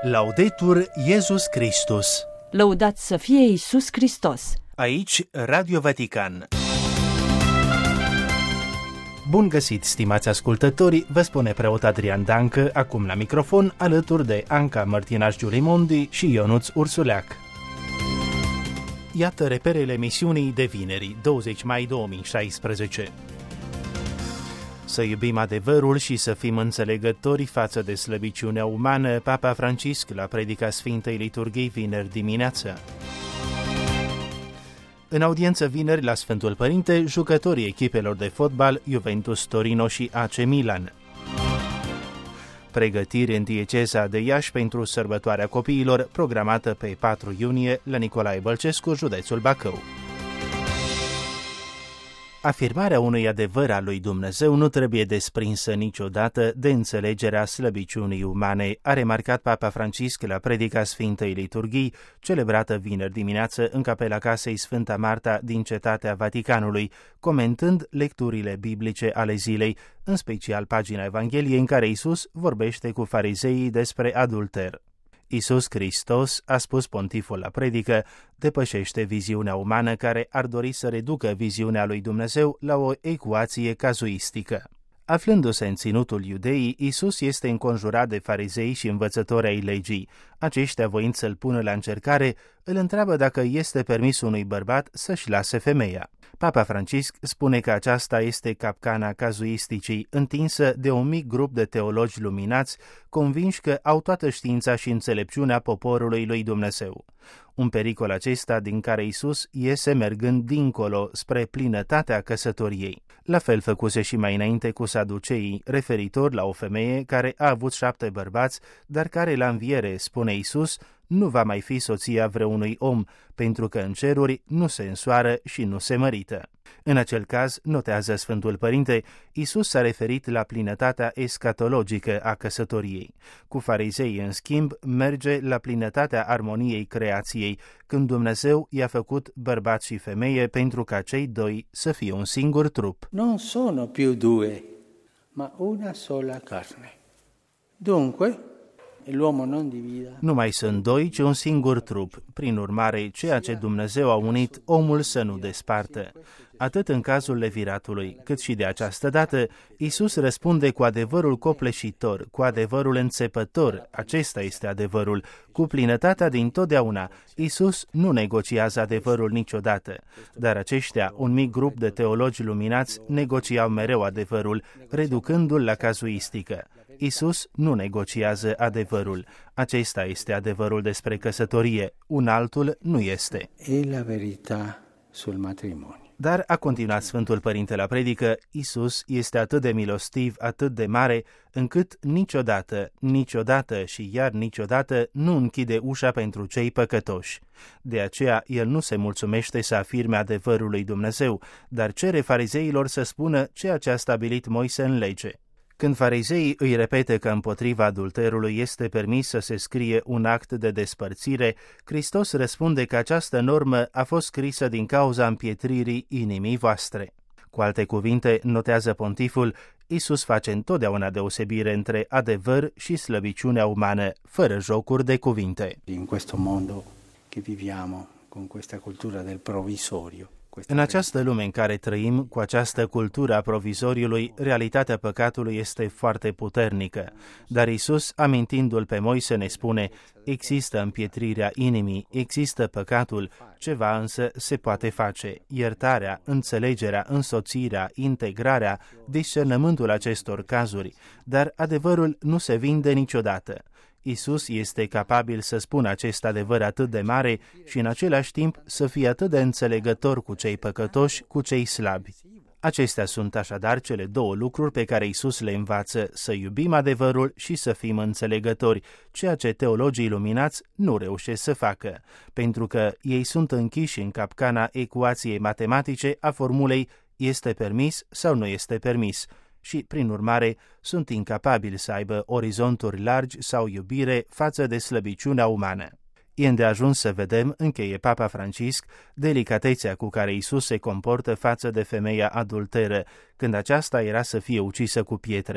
Laudetur Iesus Christus. Lăudat să fie Iisus Hristos. Aici Radio Vatican. Bun găsit, stimați ascultători, vă spune preot Adrian Dancă, acum la microfon, alături de Anca Mărtinaș-Giulimondi și Ionuț Ursuleac. Iată reperele emisiunii de vineri, 20 mai 2016. Să iubim adevărul și să fim înțelegători față de slăbiciunea umană, Papa Francisc la predica Sfintei Liturghii vineri dimineață. În audiență vineri la Sfântul Părinte, jucătorii echipelor de fotbal Juventus Torino și AC Milan. Pregătiri în dieceza de Iași pentru sărbătoarea copiilor, programată pe 4 iunie la Nicolae Bălcescu, județul Bacău. Afirmarea unui adevăr al lui Dumnezeu nu trebuie desprinsă niciodată de înțelegerea slăbiciunii umane, a remarcat Papa Francisc la predica Sfintei Liturghii, celebrată vineri dimineață în capela casei Sfânta Marta din Cetatea Vaticanului, comentând lecturile biblice ale zilei, în special pagina Evangheliei în care Iisus vorbește cu farizeii despre adulter. Iisus Hristos, a spus pontiful la predică, depășește viziunea umană care ar dori să reducă viziunea lui Dumnezeu la o ecuație cazuistică. Aflându-se în ținutul iudeii, Iisus este înconjurat de farizei și învățători ai legii. Aceștia, voind să-l pună la încercare, îl întreabă dacă este permis unui bărbat să-și lase femeia. Papa Francisc spune că aceasta este capcana cazuisticii, întinsă de un mic grup de teologi luminați, convinși că au toată știința și înțelepciunea poporului lui Dumnezeu. Un pericol acesta din care Iisus iese mergând dincolo spre plinătatea căsătoriei. La fel făcuse și mai înainte cu saduceii, referitor la o femeie care a avut 7 bărbați, dar care la înviere, spune Iisus, nu va mai fi soția vreunui om, pentru că în ceruri nu se însoară și nu se mărită. În acel caz, notează Sfântul Părinte, Iisus s-a referit la plinătatea escatologică a căsătoriei. Cu farizeii, în schimb, merge la plinătatea armoniei creației, când Dumnezeu i-a făcut bărbat și femeie pentru ca cei doi să fie un singur trup. Non sono più due, ma una sola carne. Dunque, l'uomo non divida. Nu mai sunt doi, ci un singur trup. Prin urmare, ceea ce Dumnezeu a unit, omul să nu despartă. Atât în cazul leviratului, cât și de această dată, Iisus răspunde cu adevărul copleșitor, cu adevărul înțepător, acesta este adevărul, cu plinătatea din totdeauna. Iisus nu negociază adevărul niciodată, dar aceștia, un mic grup de teologi luminați, negociau mereu adevărul, reducându-l la cazuistică. Iisus nu negociază adevărul. Acesta este adevărul despre căsătorie, un altul nu este. E la verità sul matrimonio. Dar, a continuat Sfântul Părinte la predică, Iisus este atât de milostiv, atât de mare, încât niciodată și iar niciodată nu închide ușa pentru cei păcătoși. De aceea, el nu se mulțumește să afirme adevărul lui Dumnezeu, dar cere farizeilor să spună ceea ce a stabilit Moise în lege. Când farizeii îi repetă că împotriva adulterului este permis să se scrie un act de despărțire, Hristos răspunde că această normă a fost scrisă din cauza împietririi inimii voastre. Cu alte cuvinte, notează pontiful, Iisus face întotdeauna deosebire între adevăr și slăbiciunea umană, fără jocuri de cuvinte. In questo mondo che viviamo, con questa cultura del provvisorio. În această lume în care trăim, cu această cultură a provizoriului, realitatea păcatului este foarte puternică. Dar Iisus, amintindu-l pe Moise, ne spune, există împietrirea inimii, există păcatul, ceva însă se poate face. Iertarea, înțelegerea, însoțirea, integrarea, discernământul acestor cazuri, dar adevărul nu se vinde niciodată. Iisus este capabil să spună acest adevăr atât de mare și în același timp să fie atât de înțelegător cu cei păcătoși, cu cei slabi. Acestea sunt așadar cele două lucruri pe care Iisus le învață, să iubim adevărul și să fim înțelegători, ceea ce teologii luminați nu reușesc să facă, pentru că ei sunt închiși în capcana ecuației matematice a formulei este permis sau nu este permis, și, prin urmare, sunt incapabili să aibă orizonturi largi sau iubire față de slăbiciunea umană. E îndeajuns să vedem, încheie Papa Francisc, delicatețea cu care Iisus se comportă față de femeia adulteră, când aceasta era să fie ucisă cu pietre.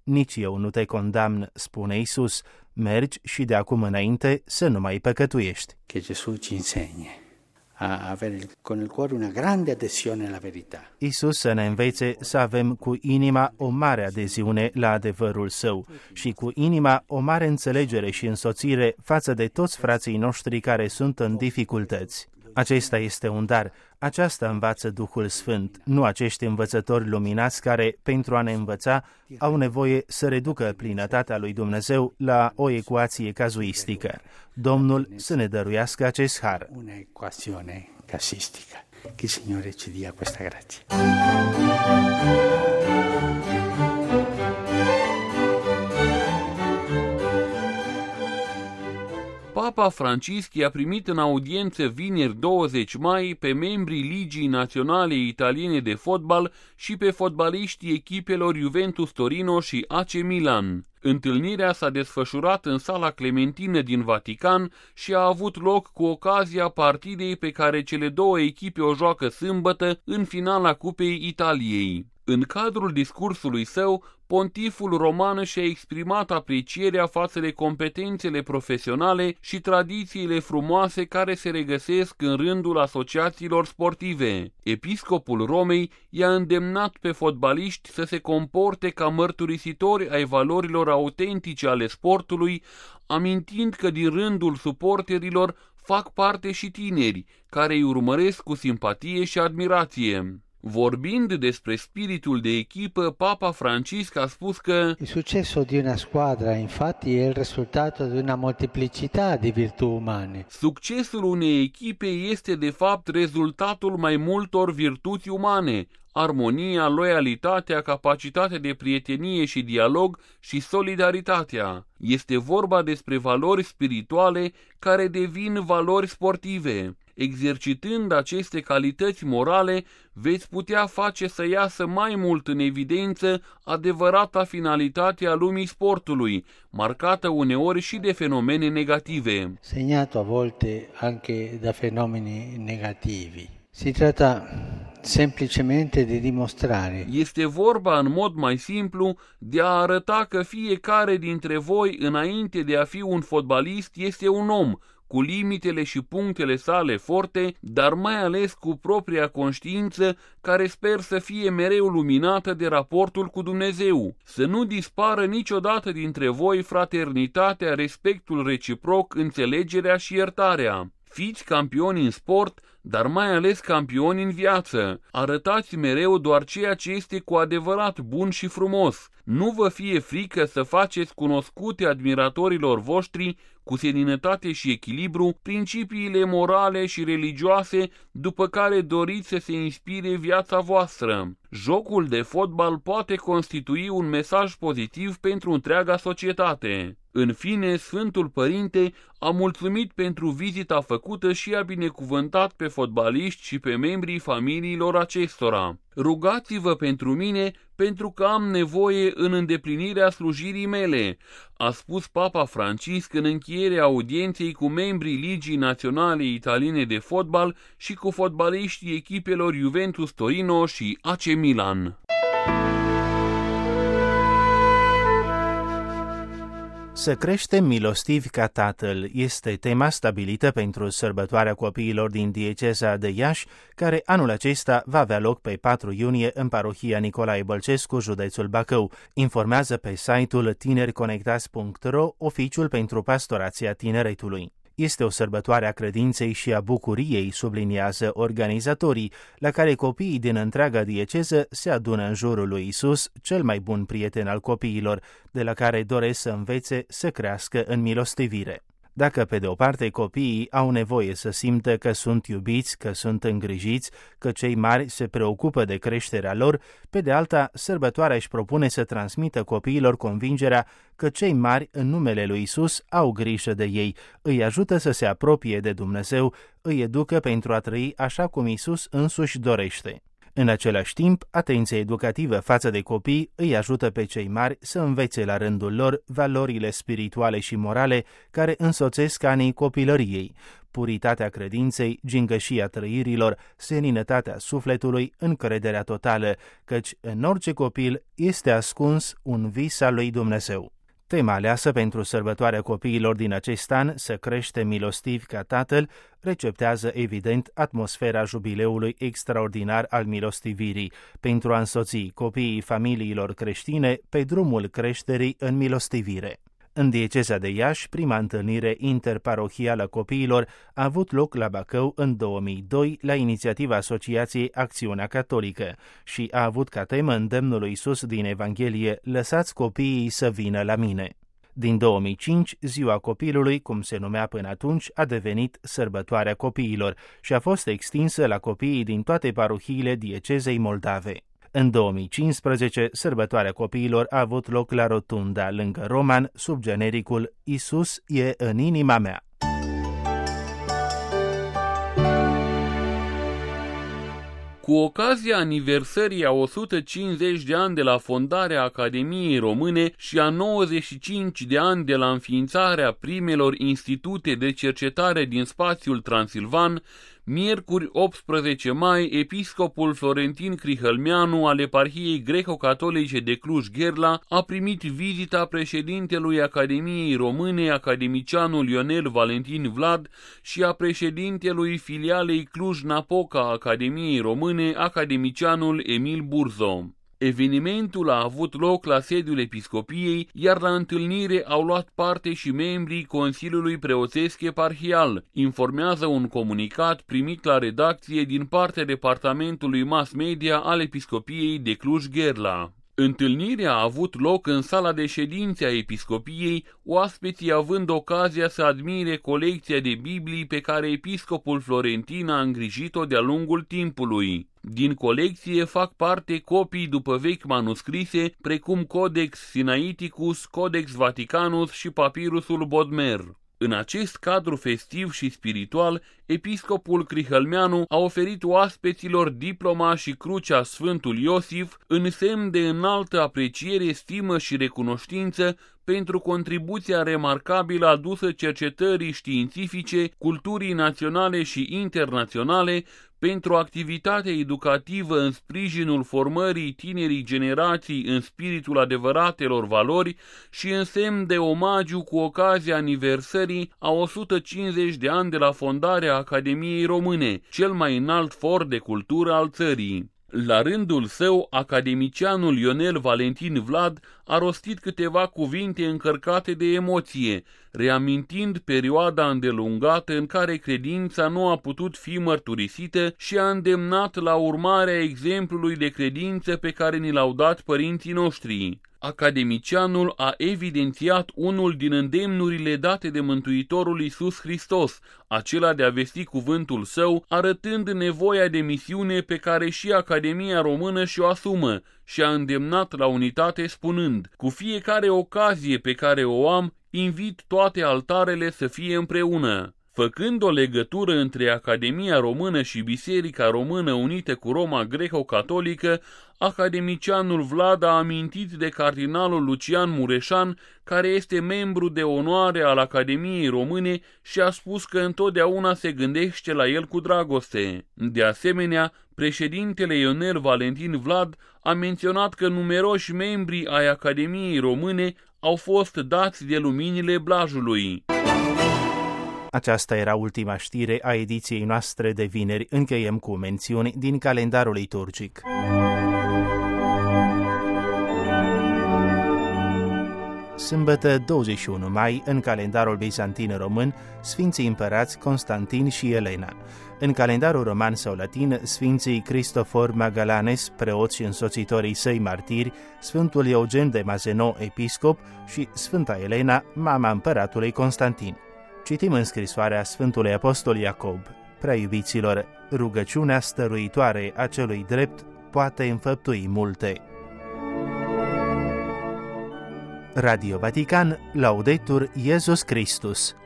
Nici eu nu te condamn, spune Iisus, mergi și de acum înainte să nu mai păcătuiești. Che Gesù ci insegni a avere con il cuore una grande adesione alla verità. Iisus să ne învețe să avem cu inima o mare adeziune la adevărul său și cu inima o mare înțelegere și însoțire față de toți frații noștri care sunt în dificultăți. Acesta este un dar. Aceasta învață Duhul Sfânt, nu acești învățători luminați care, pentru a ne învăța, au nevoie să reducă plinătatea lui Dumnezeu la o ecuație cazuistică. Domnul să ne dăruiască acest har. Una equazione casistica. Che il Signore ci dia questa grazia. Papa Francisc i-a primit în audiență vineri 20 mai pe membrii Ligii Naționale Italiene de Fotbal și pe fotbaliștii echipelor Juventus Torino și AC Milan. Întâlnirea s-a desfășurat în Sala Clementină din Vatican și a avut loc cu ocazia partidei pe care cele două echipe o joacă sâmbătă în finala Cupei Italiei. În cadrul discursului său, pontiful roman și-a exprimat aprecierea față de competențele profesionale și tradițiile frumoase care se regăsesc în rândul asociațiilor sportive. Episcopul Romei i-a îndemnat pe fotbaliști să se comporte ca mărturisitori ai valorilor autentice ale sportului, amintind că din rândul suporterilor fac parte și tineri, care îi urmăresc cu simpatie și admirație. Vorbind despre spiritul de echipă, Papa Francisc a spus că il successo di una squadra, infatti, è il risultato di una molteplicità di virtù umane. Succesul unei echipe este de fapt rezultatul mai multor virtuți umane: armonia, loialitatea, capacitatea de prietenie și dialog și solidaritatea. Este vorba despre valori spirituale care devin valori sportive. Exercitând aceste calități morale, veți putea face să iasă mai mult în evidență adevărata finalitate a lumii sportului, marcată uneori și de fenomene negative. Segnato a volte anche da fenomeni negativi. Si tratta semplicemente di dimostrare. Este vorba în mod mai simplu de a arăta că fiecare dintre voi, înainte de a fi un fotbalist, este un om, cu limitele și punctele sale forte, dar mai ales cu propria conștiință, care sper să fie mereu luminată de raportul cu Dumnezeu. Să nu dispară niciodată dintre voi fraternitatea, respectul reciproc, înțelegerea și iertarea. Fiți campioni în sport, dar mai ales campioni în viață. Arătați mereu doar ceea ce este cu adevărat bun și frumos. Nu vă fie frică să faceți cunoscute admiratorilor voștri, cu seninătate și echilibru, principiile morale și religioase după care doriți să se inspire viața voastră. Jocul de fotbal poate constitui un mesaj pozitiv pentru întreaga societate. În fine, Sfântul Părinte a mulțumit pentru vizita făcută și a binecuvântat pe fotbaliști și pe membrii familiilor acestora. Rugați-vă pentru mine, pentru că am nevoie în îndeplinirea slujirii mele, a spus Papa Francisc în încheierea audienței cu membrii Ligii Naționale Italiene de Fotbal și cu fotbaliștii echipelor Juventus Torino și AC Milan. Să creștem milostivi ca Tatăl este tema stabilită pentru sărbătoarea copiilor din dieceza de Iași, care anul acesta va avea loc pe 4 iunie în parohia Nicolae Bălcescu, județul Bacău. Informează pe site-ul tinericonectați.ro, oficiul pentru pastorația tineretului. Este o sărbătoare a credinței și a bucuriei, subliniază organizatorii, la care copiii din întreaga dieceză se adună în jurul lui Isus, cel mai bun prieten al copiilor, de la care doresc să învețe să crească în milostivire. Dacă, pe de o parte, copiii au nevoie să simtă că sunt iubiți, că sunt îngrijiți, că cei mari se preocupă de creșterea lor, pe de alta, sărbătoarea își propune să transmită copiilor convingerea că cei mari, în numele lui Isus, au grijă de ei, îi ajută să se apropie de Dumnezeu, îi educă pentru a trăi așa cum Isus însuși dorește. În același timp, atenția educativă față de copii îi ajută pe cei mari să învețe la rândul lor valorile spirituale și morale care însoțesc anii copilăriei, puritatea credinței, gingășia trăirilor, seninătatea sufletului, încrederea totală, căci în orice copil este ascuns un vis al lui Dumnezeu. Tema aleasă pentru sărbătoarea copiilor din acest an, Să creștem milostivi ca Tatăl, receptează evident atmosfera jubileului extraordinar al milostivirii, pentru a însoți copiii familiilor creștine pe drumul creșterii în milostivire. În dieceza de Iași, prima întâlnire interparohială copiilor a avut loc la Bacău în 2002 la inițiativa Asociației Acțiunea Catolică și a avut ca temă îndemnul lui Iisus din Evanghelie: lăsați copiii să vină la mine. Din 2005, Ziua Copilului, cum se numea până atunci, a devenit Sărbătoarea Copiilor și a fost extinsă la copiii din toate parohiile diecezei Moldave. În 2015, sărbătoarea copiilor a avut loc la Rotunda, lângă Roman, sub genericul Iisus e în inima mea. Cu ocazia aniversării a 150 de ani de la fondarea Academiei Române și a 95 de ani de la înființarea primelor institute de cercetare din spațiul transilvan, miercuri 18 mai, episcopul Florentin Crihălmeanu al Eparhiei Greco-Catolice de Cluj-Gherla a primit vizita președintelui Academiei Române, academicianul Ionel Valentin Vlad, și a președintelui filialei Cluj-Napoca a Academiei Române, academicianul Emil Burzo. Evenimentul a avut loc la sediul episcopiei, iar la întâlnire au luat parte și membrii Consiliului Preoțesc Eparhial, informează un comunicat primit la redacție din partea Departamentului Mass Media al Episcopiei de Cluj-Gherla. Întâlnirea a avut loc în sala de ședințe a episcopiei, oaspeții având ocazia să admire colecția de Biblii pe care episcopul Florentin a îngrijit-o de-a lungul timpului. Din colecție fac parte copii după vechi manuscrise, precum Codex Sinaiticus, Codex Vaticanus și Papirusul Bodmer. În acest cadru festiv și spiritual, episcopul Crihălmeanu a oferit oaspeților diploma și crucea Sfântul Iosif în semn de înaltă apreciere, stimă și recunoștință pentru contribuția remarcabilă adusă cercetării științifice, culturii naționale și internaționale, pentru activitatea educativă în sprijinul formării tinerii generații în spiritul adevăratelor valori și în semn de omagiu cu ocazia aniversării a 150 de ani de la fondarea Academiei Române, cel mai înalt for de cultură al țării. La rândul său, academicianul Ionel Valentin Vlad a rostit câteva cuvinte încărcate de emoție, reamintind perioada îndelungată în care credința nu a putut fi mărturisită și a îndemnat la urmarea exemplului de credință pe care ni l-au dat părinții noștri. Academicianul a evidențiat unul din îndemnurile date de Mântuitorul Iisus Hristos, acela de a vesti cuvântul său, arătând nevoia de misiune pe care și Academia Română și-o asumă, și a îndemnat la unitate spunând: cu fiecare ocazie pe care o am, invit toate altarele să fie împreună. Făcând o legătură între Academia Română și Biserica Română unită cu Roma Greco-Catolică, academicianul Vlad a amintit de cardinalul Lucian Mureșan, care este membru de onoare al Academiei Române, și a spus că întotdeauna se gândește la el cu dragoste. De asemenea, președintele Ionel Valentin Vlad a menționat că numeroși membri ai Academiei Române au fost dați de luminile Blajului. Aceasta era ultima știre a ediției noastre de vineri. Încheiem cu mențiuni din calendarul liturgic. Sâmbătă 21 mai, în calendarul bizantin român, Sfinții împărați Constantin și Elena. În calendarul roman sau latin, Sfinții Cristofor Magalanes, preoți și însoțitorii săi martiri, Sfântul Eugen de Mazeno, episcop, și Sfânta Elena, mama împăratului Constantin. Citim în scrisoarea Sfântului Apostol Iacob: prea iubiților, rugăciunea stăruitoare a celui drept poate înfăptui multe. Radio Vatican, Laudetur Iesus Christus.